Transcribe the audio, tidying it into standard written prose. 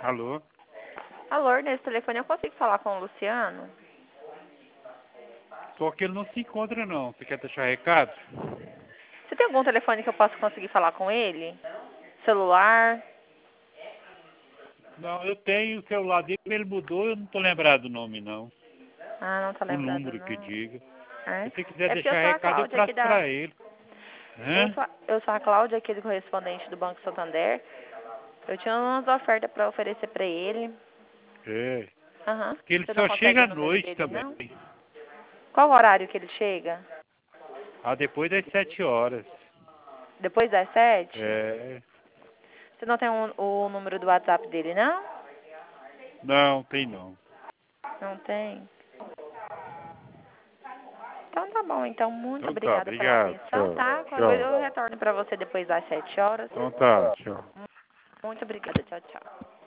Alô? Alô, nesse telefone eu consigo falar com o Luciano? Só que ele não se encontra não. Você quer deixar recado? Você tem algum telefone que eu possa conseguir falar com ele? Celular? Não, eu tenho o celular dele, ele mudou, eu não tô lembrado do nome não. Ah, não tá O lembrado número que não. diga. É, Se você quiser é porque eu deixar sou a recado, eu Cláudia aqui traço da... pra ele. Eu Hã? sou, eu sou a Cláudia aqui do correspondente do Banco Santander. Eu tinha umas ofertas pra oferecer pra ele. É. Aham. Porque ele Você não só consegue chega o à número noite dele, também. não? Qual o horário que ele chega? Ah, depois das 7 horas. Depois das 7? É. Você não tem o número do WhatsApp dele, não? Não, tem não. Não tem? Então tá bom, então muito Então tá, obrigada pela obrigado. atenção, Tchau. tá? Qualquer coisa Tchau. eu retorno pra você depois das 7 horas. Então tá, tchau. Muito obrigada, tchau, tchau.